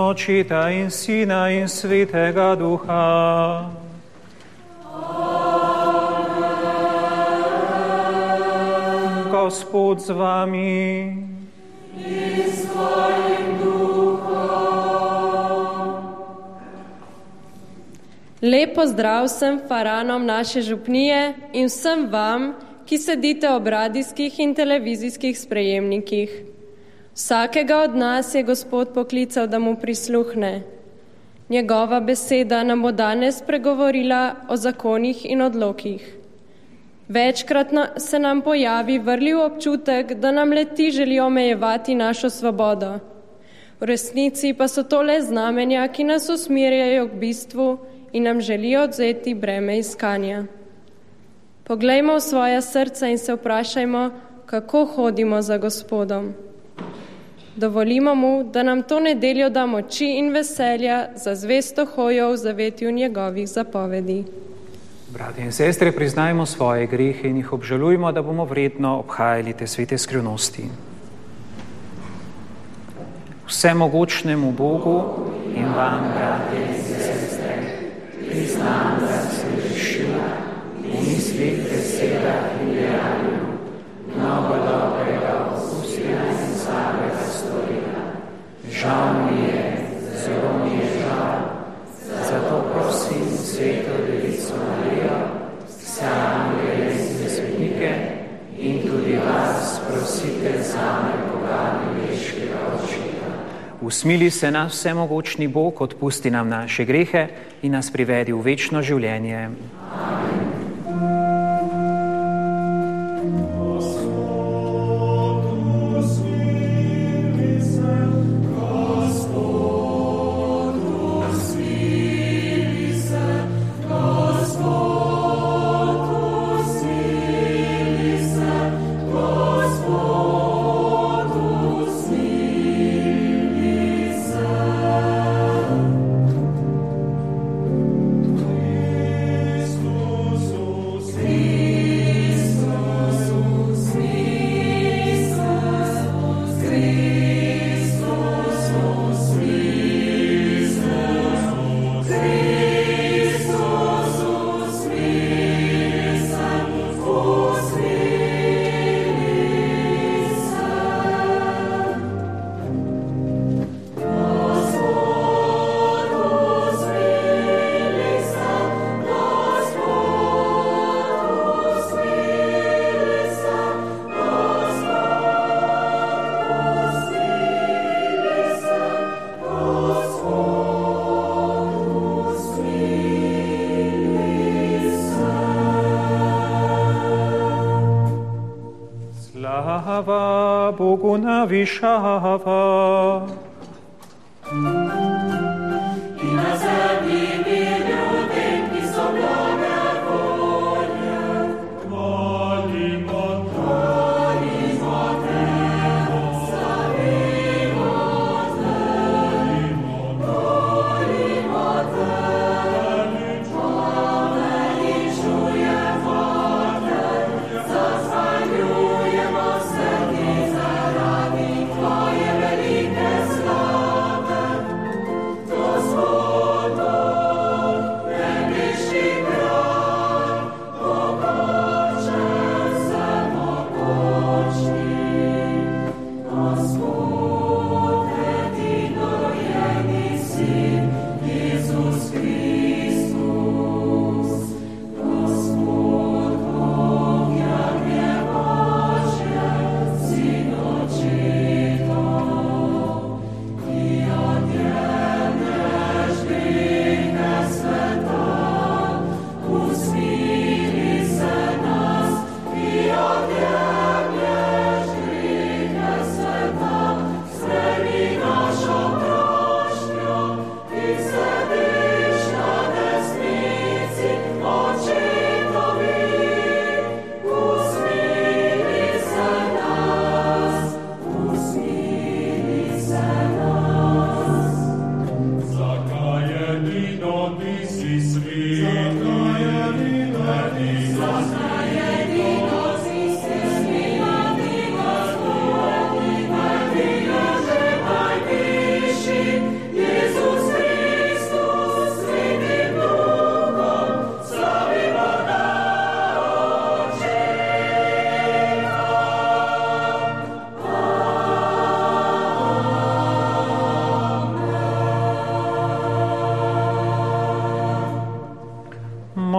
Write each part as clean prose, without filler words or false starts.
Očeta in Sina in Svetega Duha. Amen. Gospod z vami. In s tvojim duhom. Lep pozdrav vsem faranom naše župnije in vsem vam, ki sedite ob radijskih in televizijskih sprejemnikih. Vsakega od nas je Gospod poklical, da mu prisluhne. Njegova beseda nam bo danes pregovorila o zakonih in odlokih. Večkrat se nam pojavi vrljiv občutek, da nam le-ti želijo omejevati našo svobodo. V resnici pa so to le znamenja, ki nas usmerjajo k bistvu in nam želijo odvzeti breme iskanja. Poglejmo v svoja srca in se vprašajmo, kako hodimo za Gospodom. Dovolimo mu, da nam to nedeljo da moči in veselja za zvesto hojo v zavetju njegovih zapovedi. Brati in sestre, priznajmo svoje grehe in jih obžalujmo, da bomo vredno obhajali te svete skrivnosti. Vsemogočnemu Bogu in vam, brati in sestre, priznam, da sem grešila v mislih, besedah in dejanju, mnogo dobrega opustila in slabega storila. Žal mi je, zelo mi je žal, zato prosim Sveto Devico Marijo, vse angele in svetnike in tudi vas prosite zame, pogane greškega očeta. Usmili se nas vsemogočni Bog, odpusti nam naše grehe in nas privedi v večno življenje. Amen. Slava Bogu navišava. I na zemlji mir ljudem, ki so blaga volje. Molimo te, slavimo te, molimo te, poveličujemo te, zahvaljujemo se ti zaradi tvoje velike slave. Gospod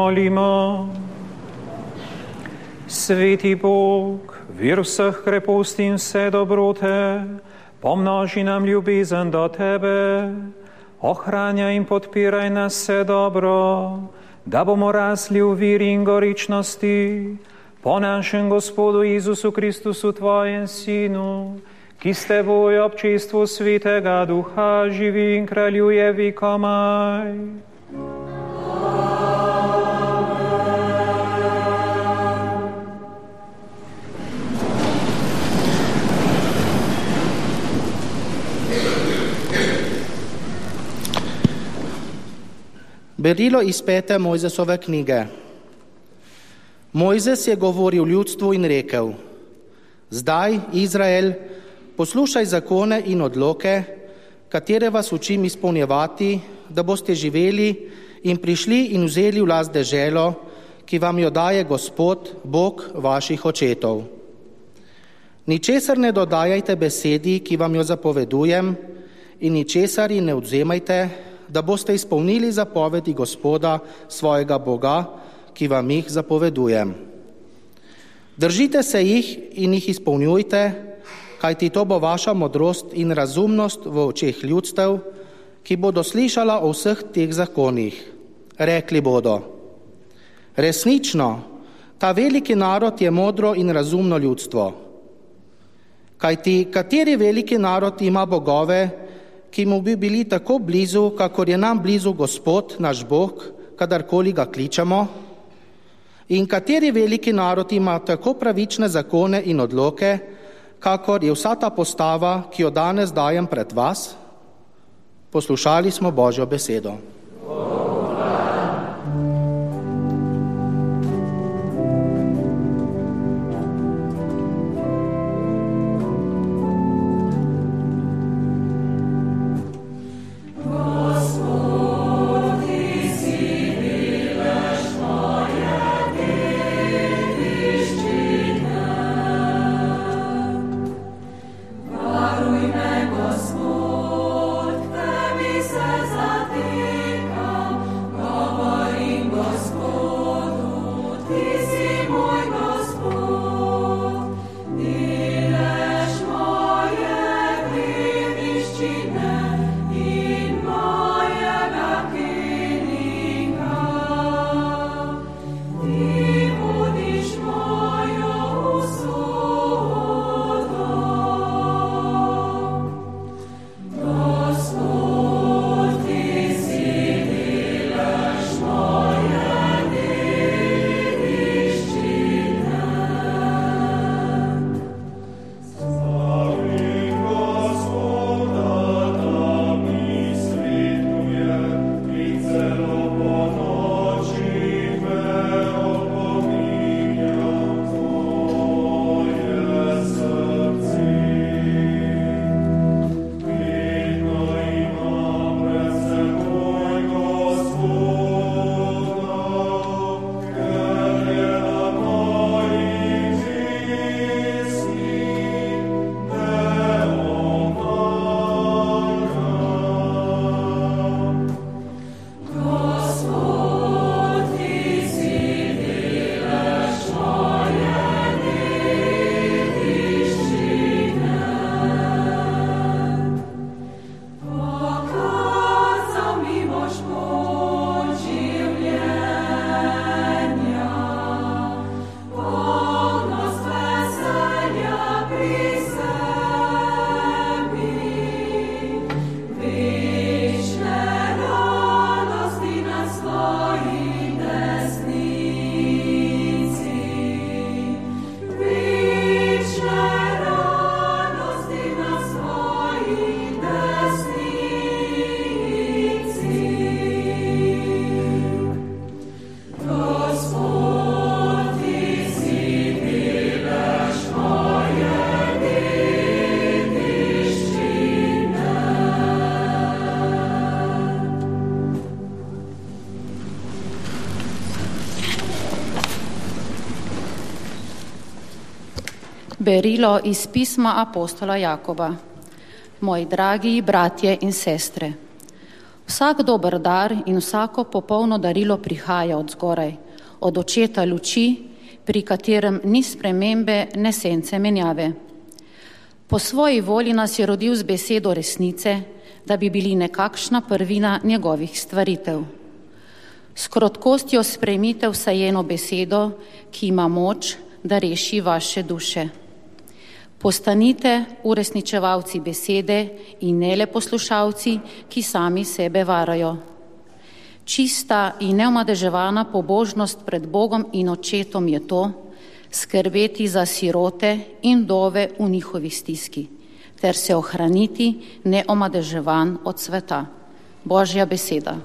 molimo. Sveti Bog, vir vseh kreposti in vse dobrote, pomnoži nam ljubezen do Tebe, ohranjaj in podpiraj nas vse dobro, da bomo rasli v viri in goričnosti, po našem Gospodu Jezusu Kristusu, Tvojem Sinu, ki s Teboj v občestvu Svetega Duha živi in kraljuje vekomaj. Berilo iz 5. Mojzesove knjige. Mojzes je govoril ljudstvu in rekel: Zdaj, Izrael, poslušaj zakone in odloke, katere vas učim izpolnjevati, da boste živeli in prišli in vzeli v last deželo, ki vam jo daje Gospod, Bog vaših očetov. Ničesar ne dodajajte besedi, ki vam jo zapovedujem, in ničesar ji ne odvzemajte, da boste izpolnili zapovedi Gospoda, svojega Boga, ki vam jih zapovedujem. Držite se jih in jih izpolnjujte, kajti to bo vaša modrost in razumnost v očeh ljudstev, ki bodo slišala o vseh teh zakonih. Rekli bodo: Resnično, ta veliki narod je modro in razumno ljudstvo. Kajti kateri veliki narod ima bogove, ki mu bi bili tako blizu, kakor je nam blizu Gospod, naš Bog, kadarkoli ga kličemo? In kateri veliki narod ima tako pravične zakone in odloke, kakor je vsa ta postava, ki jo danes dajem pred vas? Poslušali smo Božjo besedo. Berilo iz pisma apostola Jakoba. Moji dragi bratje in sestre, Vsak dober dar in vsako popolno darilo prihaja od zgoraj, od očeta luči, pri katerem ni spremembe, ne sence menjave. Po svoji volji nas je rodil z besedo resnice, da bi bili nekakšna prvina njegovih stvaritev. S krotkostjo sprejmite vsajeno besedo, ki ima moč, da reši vaše duše. Postanite uresničevalci besede in ne le poslušalci, ki sami sebe varajo. Čista in neomadeževana pobožnost pred Bogom in Očetom je to, skrbeti za sirote in vdove v njihovi stiski, ter se ohraniti neomadeževan od sveta. Božja beseda.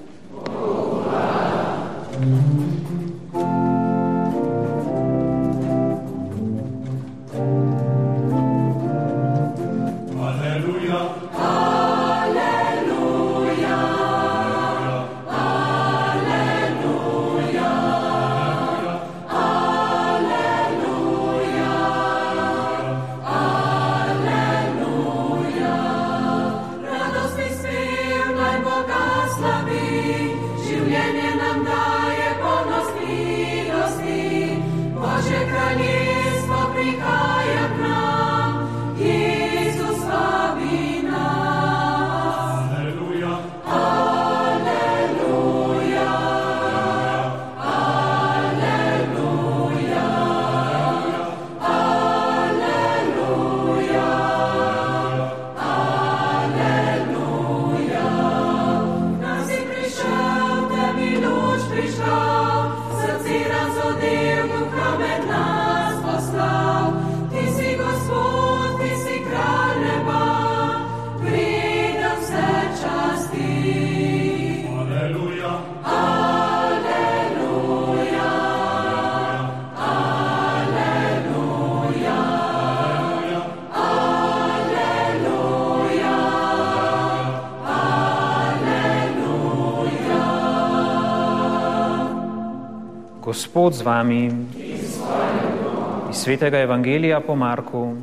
Gospod z vami. Iz Svetega Evangelija po Marku.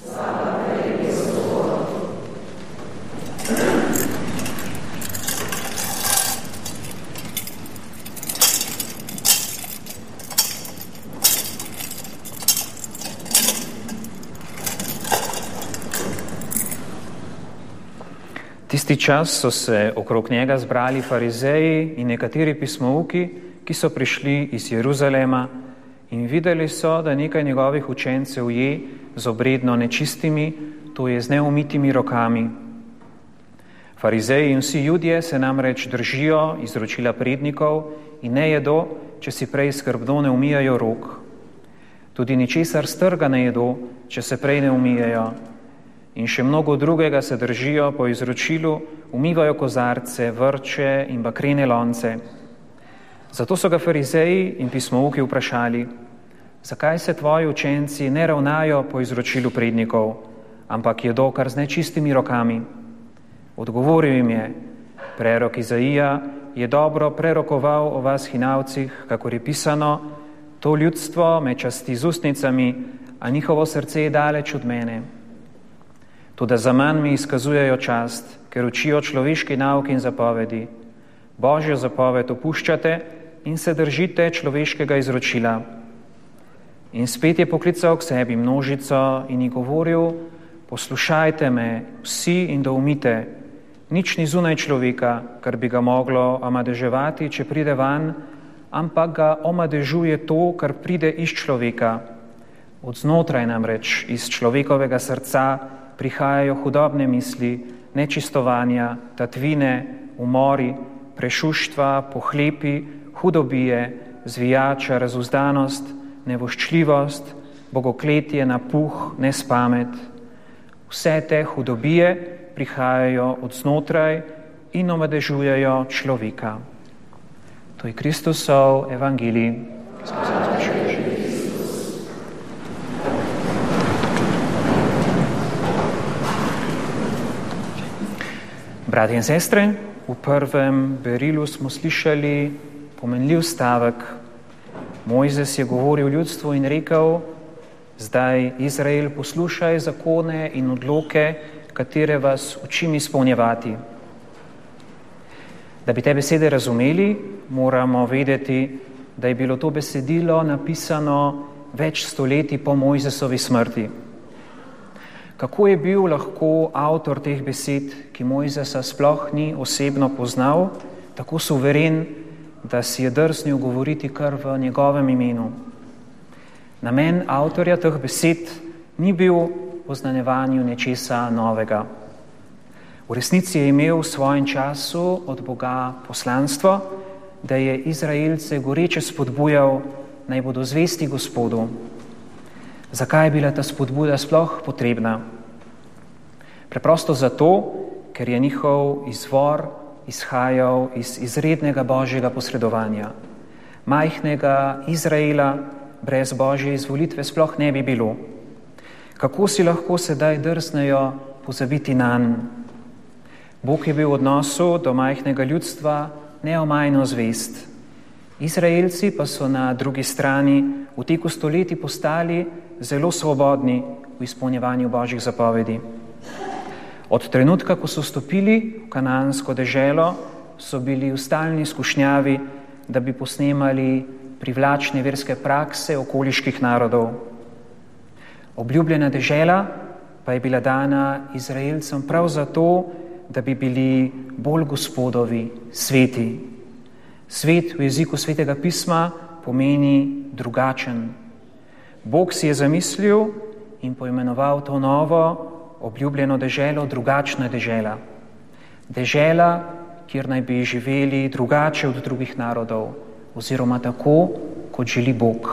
Tisti čas so se okrog njega zbrali farizeji in nekateri pismouki, ki so prišli iz Jeruzalema in videli so, da nekaj njegovih učencev je z obredno nečistimi, to je z neumitimi rokami. Farizeji in vsi Judje se namreč držijo izročila prednikov in ne jedo, če si prej skrbno ne umijajo rok. Tudi ničesar s trga ne jedo, če se prej ne umijajo. In še mnogo drugega se držijo po izročilu, umivajo kozarce, vrče in bakrene lonce. Zato so ga farizeji in pismouki vprašali, zakaj se tvoji učenci ne ravnajo po izročilu prednikov, ampak jedo kar z nečistimi rokami. Odgovoril jim je, prerok Izaija je dobro prerokoval o vas hinavcih, kakor je pisano, to ljudstvo me časti z ustnicami, a njihovo srce je daleč od mene. Toda zaman mi izkazujejo čast, ker učijo človeški nauk in zapovedi. Božjo zapoved opuščate in se držite človeškega izročila. In spet je poklical k sebi množico in ji govoril, poslušajte me vsi in doumite, nič ni zunaj človeka, kar bi ga moglo omadeževati, če pride van, ampak ga omadežuje to, kar pride iz človeka. Od znotraj namreč, iz človekovega srca, prihajajo hudobne misli, nečistovanja, tatvine, umori, prešuštva, pohlepi, hudobije, zvijača, razuzdanost, nevoščljivost, bogokletje, napuh, nespamet. Vse te hudobije prihajajo od znotraj in omadežujejo človeka. To je Kristusov evangelij. Bratje in sestre, v prvem berilu smo slišali pomenljiv stavek. Mojzes je govoril ljudstvu in rekel, zdaj Izrael, poslušaj zakone in odloke, katere vas učim izpolnjevati. Da bi te besede razumeli, moramo vedeti, da je bilo to besedilo napisano več stoletij po Mojzesovi smrti. Kako je bil lahko avtor teh besed, ki Mojzesa sploh ni osebno poznal, tako suveren, da si je drznil govoriti kar v njegovem imenu? Namen avtorja teh besed ni bil poznanjevanju nečesa novega. V resnici je imel v svojem času od Boga poslanstvo, da je Izraelce goreče spodbujal, naj bodo zvesti Gospodu. Zakaj je bila ta spodbuda sploh potrebna? Preprosto zato, ker je njihov izvor izhajal iz izrednega Božjega posredovanja. Majhnega Izraela brez Božje izvolitve sploh ne bi bilo. Kako si lahko sedaj drznejo pozabiti nanj? Bog je bil v odnosu do majhnega ljudstva neomajno zvest. Izraelci pa so na drugi strani v teku stoletij postali zelo svobodni v izpolnjevanju Božjih zapovedi. Od trenutka, ko so stopili v kanaansko deželo, so bili v stalni skušnjavi, da bi posnemali privlačne verske prakse okoliških narodov. Obljubljena dežela pa je bila dana Izraelcem prav zato, da bi bili bolj Gospodovi, sveti. Svet v jeziku Svetega pisma pomeni drugačen. Bog si je zamislil in poimenoval to novo, obljubljeno deželo drugačna dežela. Dežela, kjer naj bi živeli drugače od drugih narodov, oziroma tako, kot želi Bog.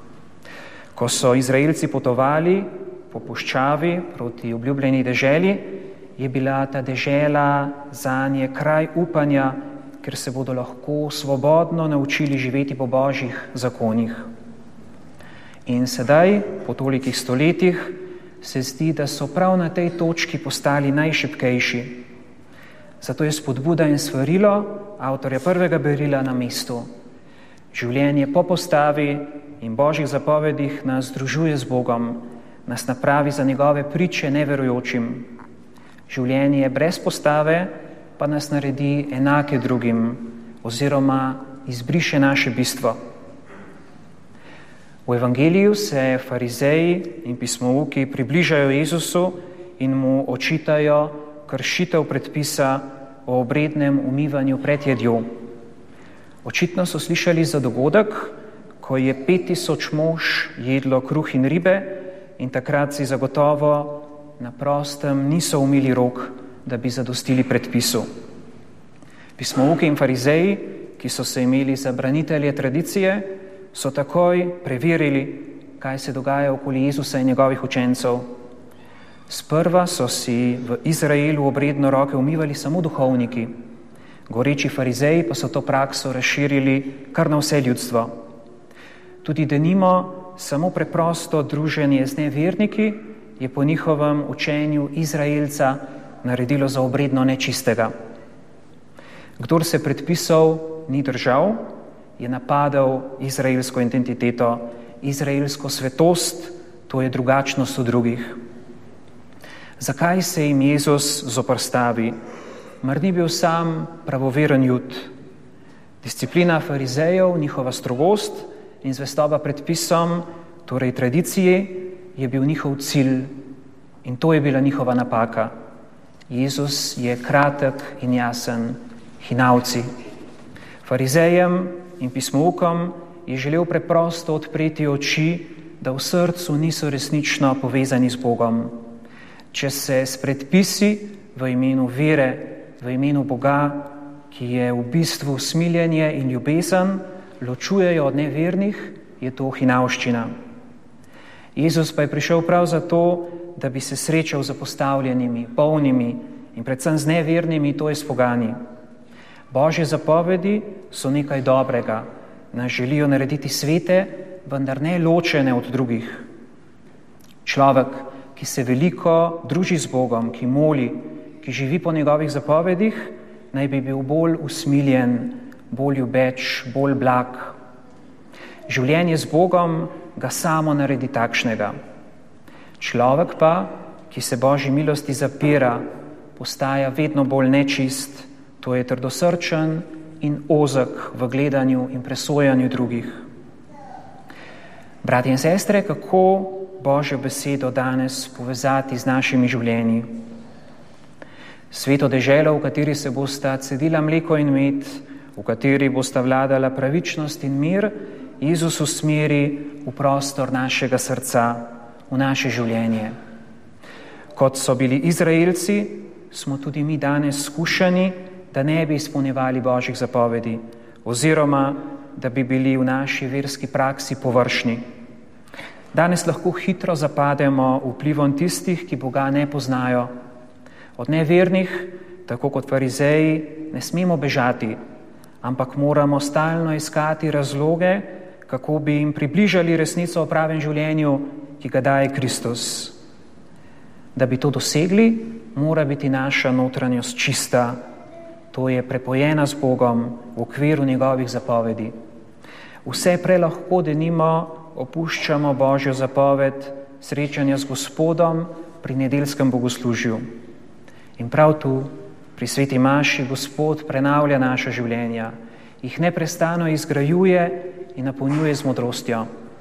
Ko so Izraelci potovali po puščavi proti obljubljeni deželi, je bila ta dežela zanje kraj upanja, ker se bodo lahko svobodno naučili živeti po Božjih zakonih. In sedaj, po tolikih stoletjih, se zdi, da so prav na tej točki postali najšibkejši. Zato je spodbuda in svarilo avtorja prvega berila na mestu. Življenje po postavi in Božjih zapovedih nas združuje z Bogom, nas napravi za njegove priče neverujočim. Življenje brez postave pa nas naredi enake drugim oziroma izbriše naše bistvo. V evangeliju se farizeji in pismouki približajo Jezusu in mu očitajo kršitev predpisa o obrednem umivanju pred jedjo. Očitno so slišali za dogodek, ko je 5000 mož jedlo kruh in ribe in takrat si zagotovo na prostem niso umili rok, da bi zadostili predpisu. Pismouki in farizeji, ki so se imeli za branitelje tradicije, so takoj preverili, kaj se dogaja okoli Jezusa in njegovih učencev. Sprva so si v Izraelu obredno roke umivali samo duhovniki. Goreči farizeji pa so to prakso razširili kar na vse ljudstvo. Tudi denimo samo preprosto druženje z neverniki je po njihovem učenju Izraelca naredilo za obredno nečistega. Kdor se predpisov ni držal, je napadal izraelsko identiteto, izraelsko svetost, to je drugačnost od drugih. Zakaj se jim Jezus zoperstavi? Mar ni bil sam pravoveren Jud? Disciplina farizejev, njihova strogost in zvestoba predpisom, torej tradiciji, je bil njihov cilj in to je bila njihova napaka. Jezus je kratek in jasen, hinavci. Farizejem in pismoukom je želel preprosto odpreti oči, da v srcu niso resnično povezani z Bogom. Če se s predpisi v imenu vere, v imenu Boga, ki je v bistvu smiljenje in ljubezen, ločujejo od nevernih, je to hinavščina. Jezus pa je prišel prav zato, da bi se srečal z zapostavljenimi, polnimi in predvsem z nevernimi, to je s pogani. Božje zapovedi so nekaj dobrega, nas želijo narediti svete, vendar ne ločene od drugih. Človek, ki se veliko druži z Bogom, ki moli, ki živi po njegovih zapovedih, naj bi bil bolj usmiljen, bolj ljubeč, bolj blag. Življenje z Bogom ga samo naredi takšnega. Človek pa, ki se Božji milosti zapira, postaja vedno bolj nečist, To je trdosrčen in ozek v gledanju in presojanju drugih. Bratje in sestre, kako Božjo besedo danes povezati z našimi življenji? Sveto deželo, v kateri se bosta cedila mleko in med, v kateri bosta vladala pravičnost in mir, Jezus usmeri v prostor našega srca, v naše življenje. Kot so bili Izraelci, smo tudi mi danes skušani, da ne bi izpolnjevali Božjih zapovedi oziroma da bi bili v naši verski praksi površni. Danes lahko hitro zapademo vplivom tistih, ki Boga ne poznajo. Od nevernih, tako kot farizeji, ne smemo bežati, ampak moramo stalno iskati razloge, kako bi jim približali resnico o pravem življenju, ki ga daje Kristus. Da bi to dosegli, mora biti naša notranjost čista, to je prepojena z Bogom v okviru njegovih zapovedi. Vse prej lahko denimo opuščamo Božjo zapoved srečanja z Gospodom pri nedeljskem bogoslužju. In prav tu, pri sveti maši, Gospod prenavlja naša življenja, jih neprestano izgrajuje in napolnjuje z modrostjo.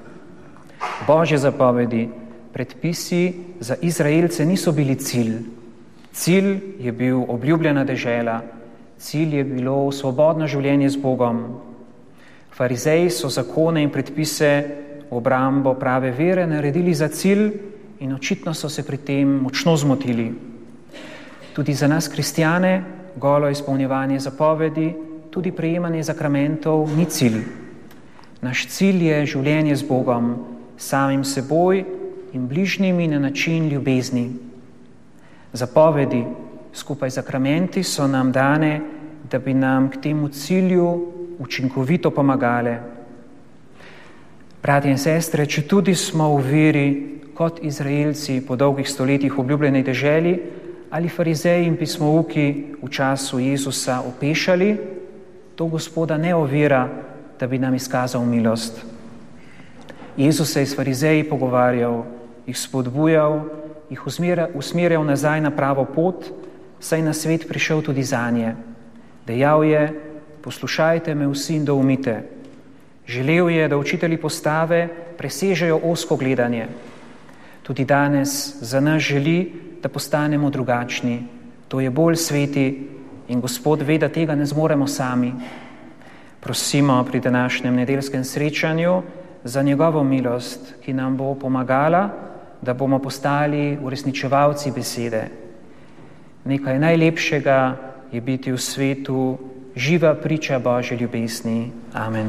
Božje zapovedi, predpisi za Izraelce niso bili cilj. Cilj je bil obljubljena dežela, cilj je bilo svobodno življenje z Bogom. Farizeji so zakone in predpise v obrambo prave vere naredili za cilj in očitno so se pri tem močno zmotili. Tudi za nas kristjane golo izpolnjevanje zapovedi, tudi prejemanje zakramentov ni cilj. Naš cilj je življenje z Bogom, samim seboj in bližnjimi na način ljubezni. Zapovedi skupaj z zakramenti so nam dane, da bi nam k temu cilju učinkovito pomagale. Bratje in sestre, če tudi smo v veri kot Izraelci po dolgih stoletjih v obljubljeni deželi ali farizeji in pismouki v času Jezusa opešali, to Gospoda ne ovira, da bi nam izkazal milost. Jezus se je s farizeji pogovarjal, jih spodbujal, jih usmerjal nazaj na pravo pot, saj na svet prišel tudi zanje. Dejal je, poslušajte me vsi in doumite. Želel je, da učitelji postave presežejo ozko gledanje. Tudi danes za nas želi, da postanemo drugačni. To je bolj sveti in Gospod ve, da tega ne zmoremo sami. Prosimo pri današnjem nedeljskem srečanju za njegovo milost, ki nam bo pomagala, da bomo postali uresničevalci besede. Nekaj najlepšega je biti v svetu živa priča Božje ljubezni. Amen.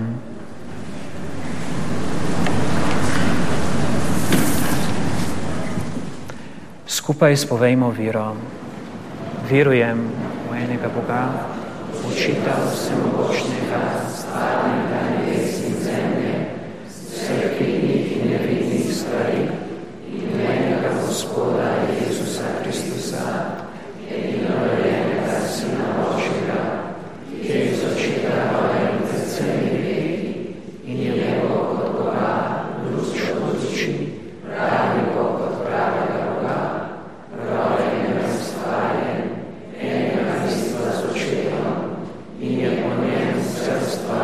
Skupaj spovejmo vero. Verujem v enega Boga, Očeta vsemogočnega, stvarnega nebes in zemlje, vseh vidnih in nevidnih stvari, in v enega Gospoda Jezusa Kristusa, edinorojenega Sina Božjega, ki je iz očeta rojen pred vsemi veki in je nebo kot Boga, luč od luči, pravi Bog od pravega Boga, rojen in razstvarjen, enega bistva z očetom in je po njem vse stvar.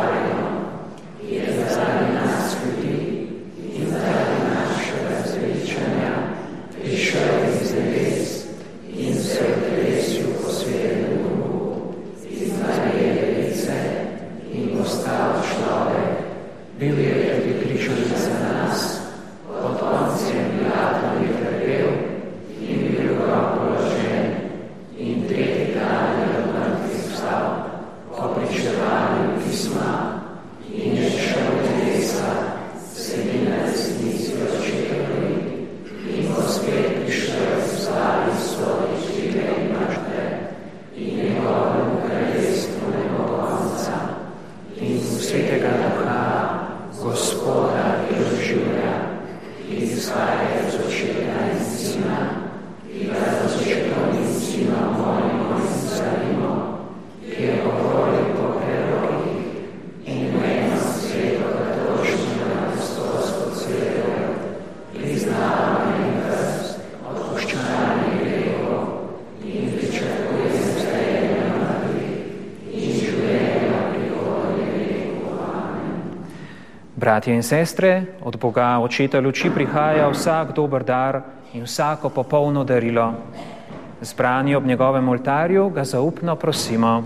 Bratje in sestre, od Boga, Očeta luči, prihaja vsak dober dar in vsako popolno darilo. Zbrani ob njegovem oltarju ga zaupno prosimo.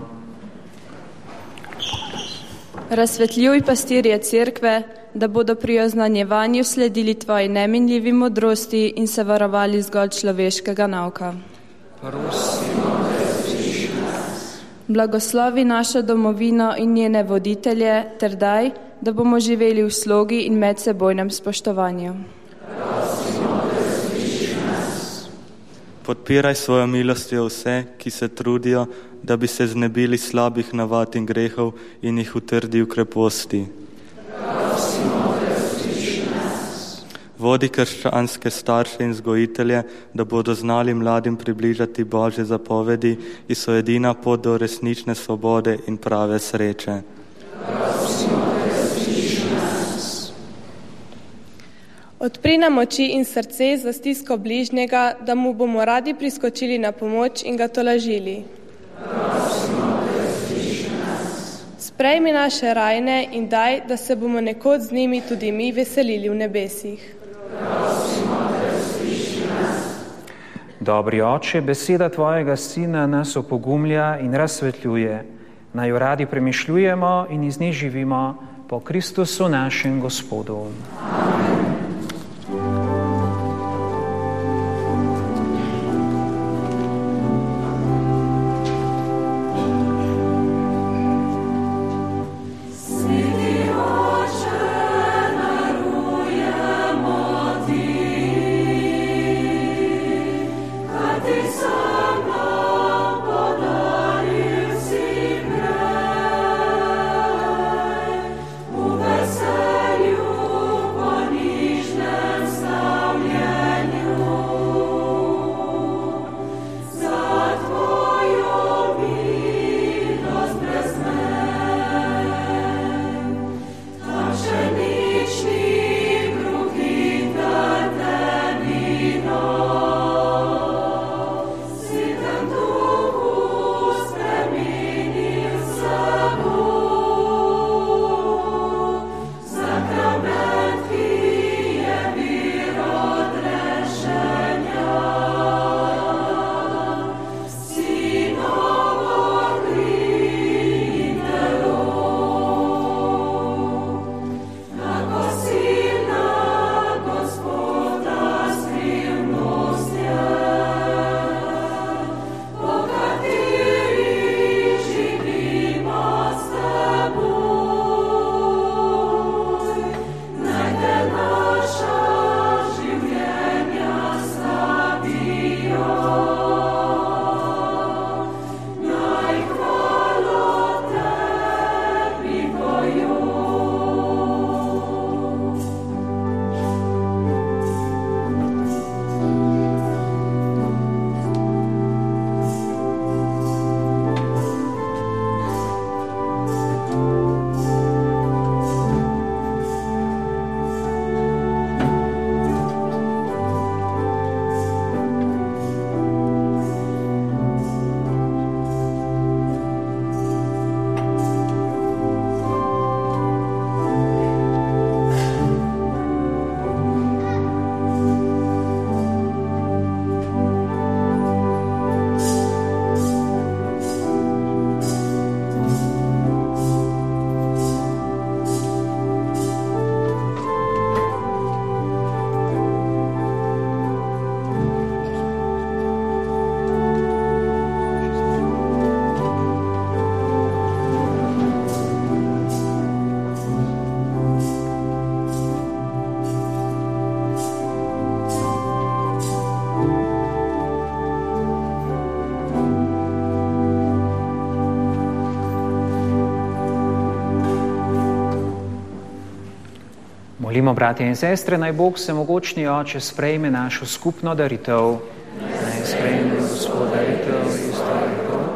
Razsvetljuj pastirje cerkve, da bodo pri oznanjevanju sledili tvoji neminljivi modrosti in se varovali zgolj človeškega nauka. Prosimo, da razliši nas. Blagoslovi našo domovino in njene voditelje, ter daj, da bomo živeli v slogi in medsebojnem spoštovanju. Prosimo, da razliši nas. Podpiraj svojo milostjo vse, ki se trudijo, da bi se znebili slabih navad in grehov in jih utrdi v kreposti. Prosimo, da razliši nas. Vodi krščanske starše in vzgojitelje, da bodo znali mladim približati Božje zapovedi, ki so edina pot do resnične svobode in prave sreče. Prosimo, da razliši nas. Odpri nam oči in srce za stisko bližnjega, da mu bomo radi priskočili na pomoč in ga tolažili. Prosimo, da razliši nas. Sprejmi naše rajne in daj, da se bomo nekoč z njimi tudi mi veselili v nebesih. Prosimo, da razliši nas. Dobri Oče, beseda Tvojega Sina nas opogumlja in razsvetljuje. Naj jo radi premišljujemo in iz nje živimo po Kristusu našem Gospodu. Amen. Molimo, bratje in sestre, naj Bog Vsemogočni Oče sprejme našo skupno daritev. Naj sprejme Gospod daritev iz tvojih rok,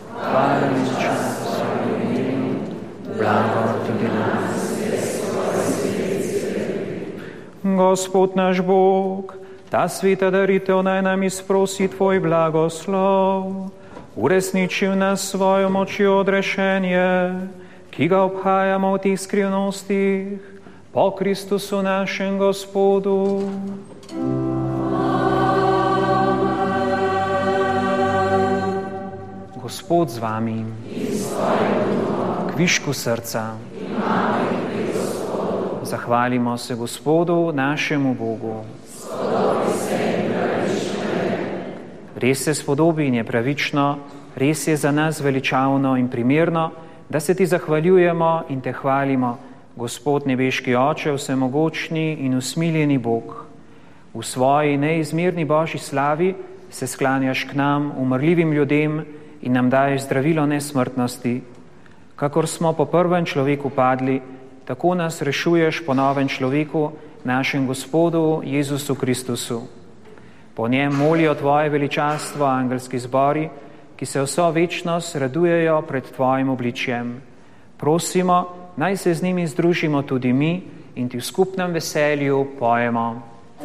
hvala in čast svojo imenu, blago tudi nas. Gospod naš Bog, ta sveta daritev naj nam izprosi tvoj blagoslov, uresničil nas svojo močjo odrešenje, ki ga obhajamo v tih skrivnostih, Po Kristusu našem Gospodu. Gospod z vami. K višku srca. Zahvalimo se Gospodu, našemu Bogu. Res se spodobi in je pravično, res je za nas veličavno in primerno, da se ti zahvaljujemo in te hvalimo, Gospod nebeški Oče, vsemogočni in usmiljeni Bog. V svoji neizmerni Božji slavi se sklanjaš k nam, umrljivim ljudem, in nam daješ zdravilo nesmrtnosti. Kakor smo po prvem človeku padli, tako nas rešuješ po novem človeku, našem Gospodu Jezusu Kristusu. Po njem molijo tvoje veličastvo angelski zbori, ki se vso večnost radujejo pred tvojim obličjem. Prosimo, naj se z njimi združimo tudi mi in ti v skupnem veselju pojemo.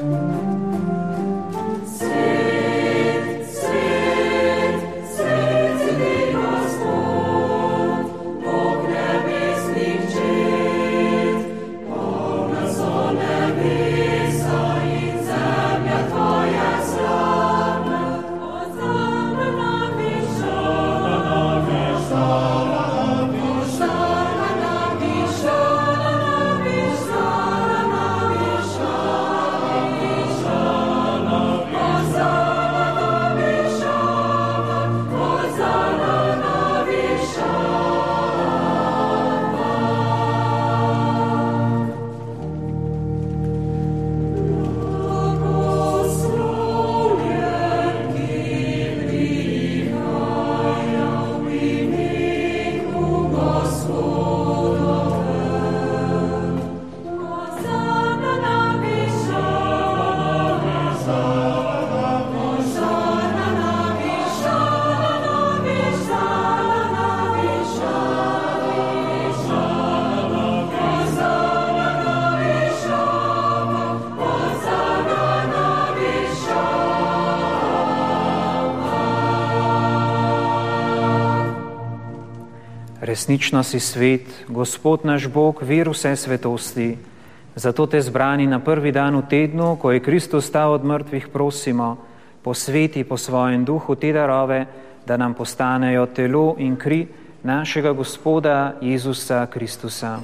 Resnično si svet, Gospod naš Bog, vir vse svetosti. Zato te zbrani na prvi dan v tednu, ko je Kristus stal od mrtvih, prosimo, posveti po svojem duhu te darove, da nam postanejo telo in kri našega Gospoda Jezusa Kristusa.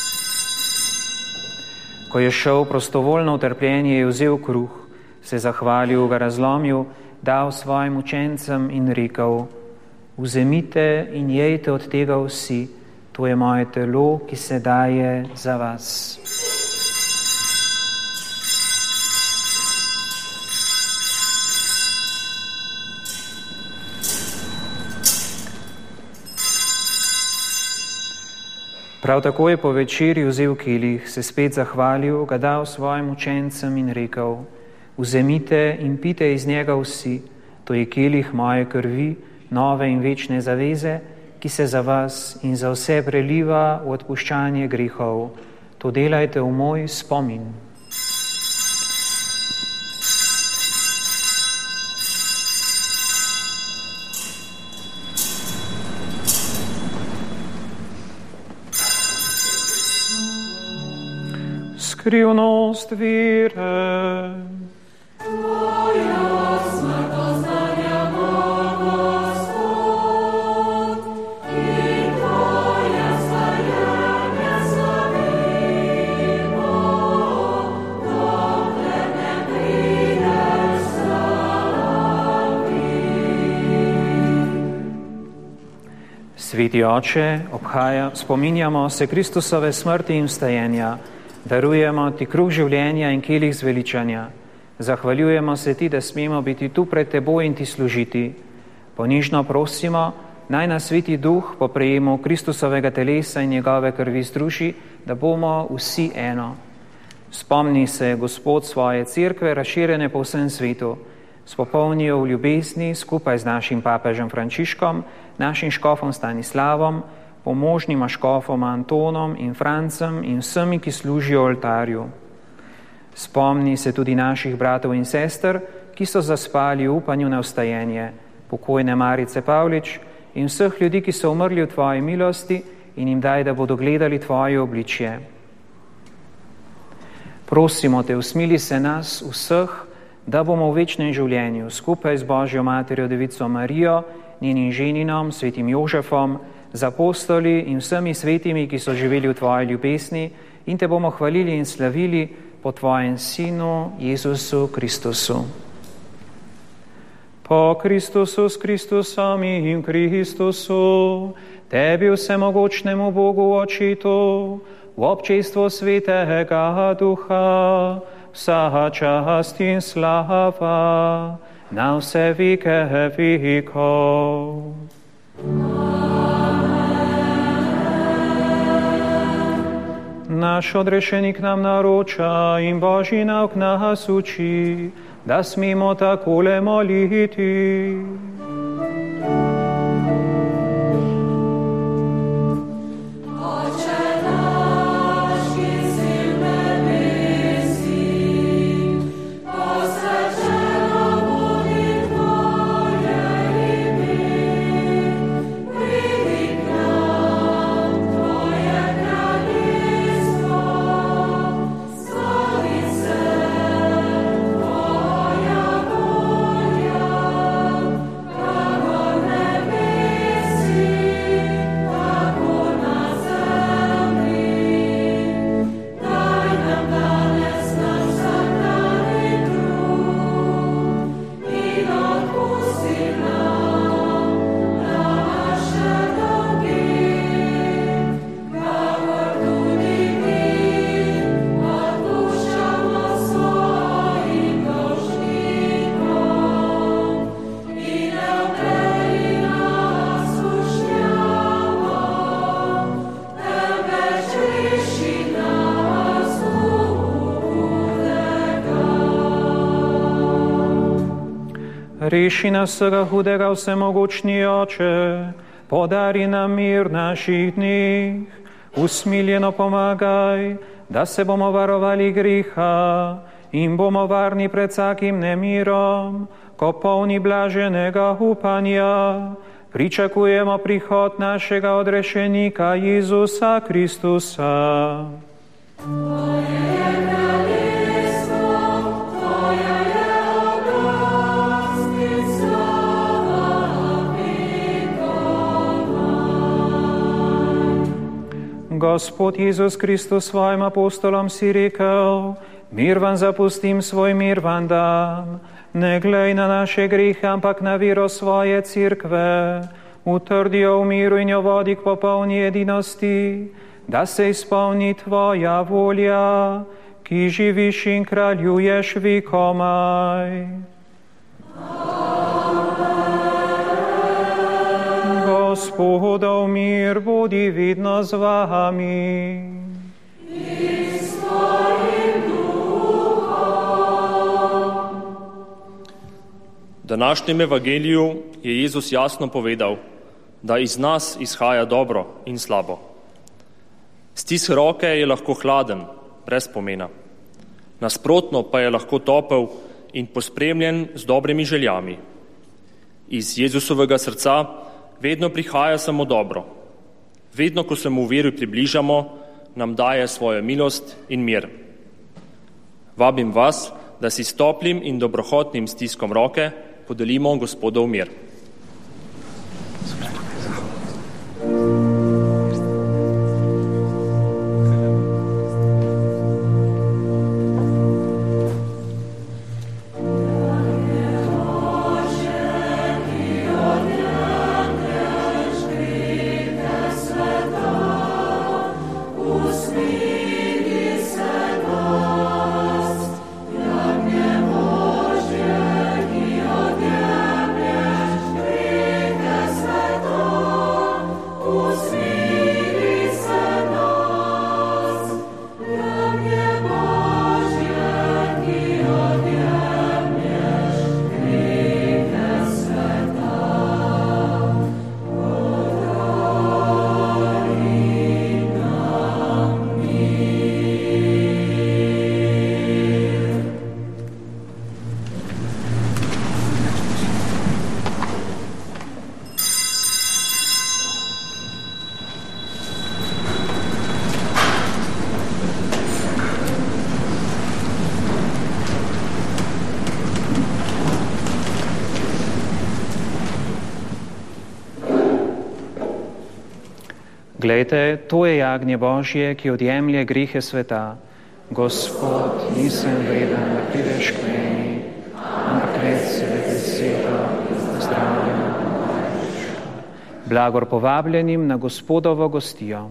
Ko je šel prostovoljno v trpljenje, je vzel kruh, se zahvalil, ga razlomil, dal svojim učencem in rekel: Vzemite in jejte od tega vsi, to je moje telo, ki se daje za vas. Prav tako je po večerji vzel kelih, se spet zahvalil, ga dal svojim učencem in rekel: Vzemite in pite iz njega vsi, to je kelih moje krvi, nove in večne zaveze, ki se za vas in za vse preliva v odpuščanje grehov. To delajte v moj spomin. Skrivnost vere. Sveti Oče, spominjamo se Kristusove smrti in vstajenja, darujemo ti kruh življenja in kelih zveličanja. Zahvaljujemo se ti, da smemo biti tu pred teboj in ti služiti. Ponižno prosimo, naj nas Sveti Duh po prejemu Kristusovega telesa in njegove krvi združi, da bomo vsi eno. Spomni se, Gospod, svoje cerkve, razširjene po vsem svetu. Spopolni jo v ljubezni skupaj z našim papežem Frančiškom, našim škofom Stanislavom, pomožnima škofoma Antonom in Francem in vsemi, ki služijo oltarju. Spomni se tudi naših bratov in sester, ki so zaspali v upanju na vstajenje, pokojne Marice Pavlič in vseh ljudi, ki so umrli v tvoji milosti, in jim daj, da bodo gledali tvoje obličje. Prosimo te, usmili se nas vseh, da bomo v večnem življenju skupaj z Božjo Materjo Devico Marijo, njenim ženinom, svetim Jožefom, z apostoli in vsemi svetimi, ki so živeli v tvoji ljubezni, in te bomo hvalili in slavili po tvojem Sinu, Jezusu Kristusu. Po Kristusu s Kristusom in Kristusu, tebi vsemogočnemu Bogu Očitu, v občestvu Svetega Duha, vsa čast in slava na vse vike vikov. Naš odrešenik nam naroča in Božji nauk nas uči, da smemo takole moliti. Reši nas vsega hudega, vsemogočni Oče, podari nam mir naših dneh, usmiljeno pomagaj, da se bomo varovali griha in bomo varni pred vsakim nemirom, ko polni blaženega upanja pričakujemo prihod našega odrešenika Jezusa Kristusa. Gospod Jezus Kristus svojim apostolom si rekel, mir vam zapustim, svoj mir vam dam. Ne glej na naše grehe, ampak na vero svoje cerkve. Utrdi jo v miru in jo vodi k popolni edinosti, da se izpolni tvoja volja, ki živiš in kraljuješ vekomaj. Gospodov mir bodi vidno z vami. In s tvojim duhom. V današnjem evangeliju je Jezus jasno povedal, da iz nas izhaja dobro in slabo. Stisk roke je lahko hladen, brez pomena. Nasprotno pa je lahko topel in pospremljen z dobrimi željami. Iz Jezusovega srca vedno prihaja samo dobro. Vedno, ko se mu v veri približamo, nam daje svojo milost in mir. Vabim vas, da si s toplim in dobrohotnim stiskom roke podelimo Gospodov mir. Odjemlješ Glejte, to je jagnje Božje, ki odjemlje grehe sveta. Gospod, nisem vreden, da prideš k meni, ampak reci besedo in zdravljenje moje duše. Blagor povabljenim na Gospodovo gostijo.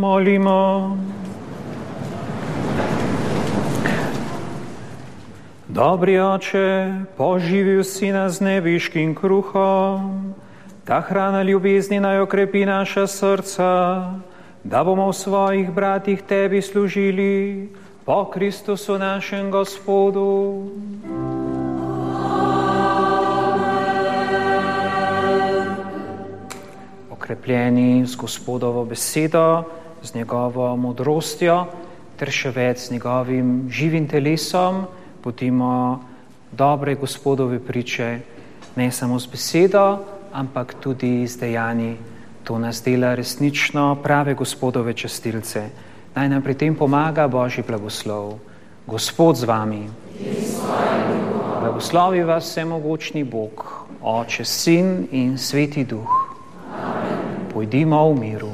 Molimo. Dobri Oče, poživil si nas z nebiškim kruhom, ta hrana ljubezni naj okrepi naša srca, da bomo v svojih bratih Tebi služili po Kristusu našem Gospodu. Okrepljeni z Gospodovo besedo, z njegovo modrostjo, ter še več z njegovim živim telesom, bodimo dobre Gospodove priče, ne samo z besedo, ampak tudi z dejanji. To nas dela resnično prave Gospodove častilce. Naj nam pri tem pomaga Božji blagoslov. Gospod z vami. Blagoslovi vas vsemogočni Bog, Oče, Sin in Sveti Duh. Amen. Pojdimo v miru.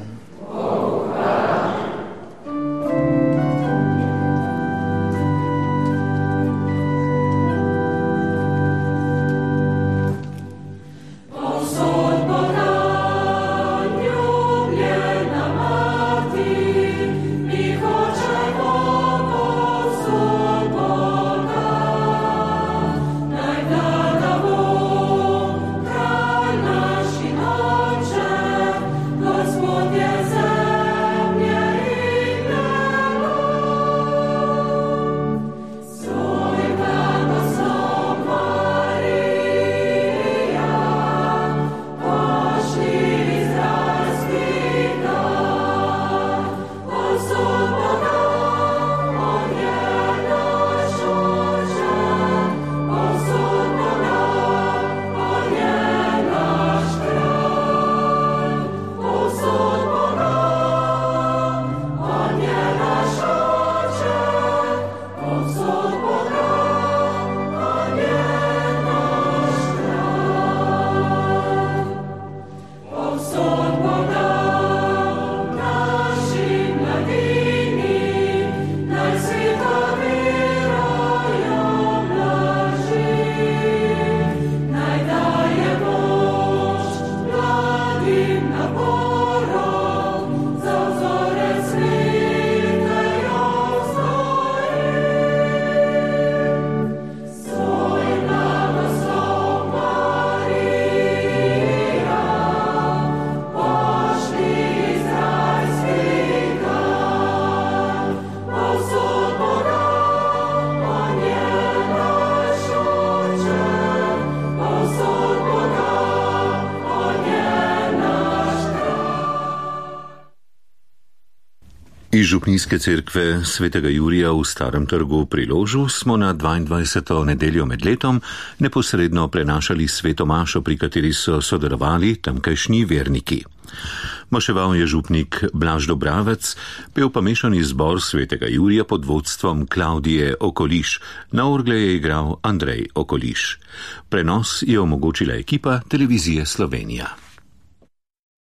Iz župnijske cerkve svetega Jurija v Starem trgu pri Ložu smo na 22. nedeljo med letom neposredno prenašali sveto mašo, pri kateri so sodelovali tamkajšnji verniki. Maševal je župnik Blaž Dobravec, pel pa mešani zbor svetega Jurija pod vodstvom Klavdije Okoliš, na orgle je igral Andrej Okoliš. Prenos je omogočila ekipa Televizije Slovenija.